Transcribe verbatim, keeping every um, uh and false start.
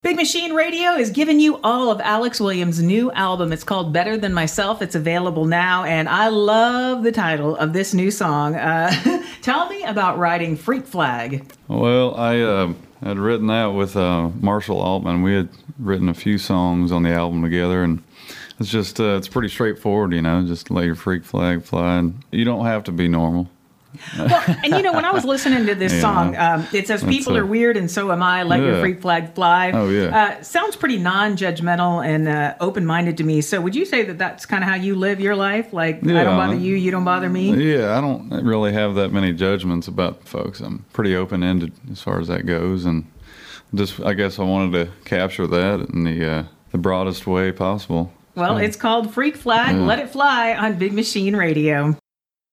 Big Machine Radio is giving you all of Alex Williams' new album. It's called Better Than Myself. It's available now, and I love the title of this new song. Uh, tell me about writing Freak Flag. Well, I uh, had written that with uh, Marshall Altman. We had written a few songs on the album together, and it's just, uh, it's pretty straightforward, you know, just let your freak flag fly, and you don't have to be normal. Well, and you know, when I was listening to this yeah, song, um, it says people a, are weird and so am I, let yeah. your freak flag fly. Oh, yeah. Uh, sounds pretty non-judgmental and uh, open-minded to me. So would you say that that's kind of how you live your life? Like, yeah, I don't bother you, you don't bother me? Yeah, I don't really have that many judgments about folks. I'm pretty open-ended as far as that goes. And just, I guess I wanted to capture that in the, uh, the broadest way possible. Well, yeah. It's called Freak Flag. Yeah. Let it fly on Big Machine Radio.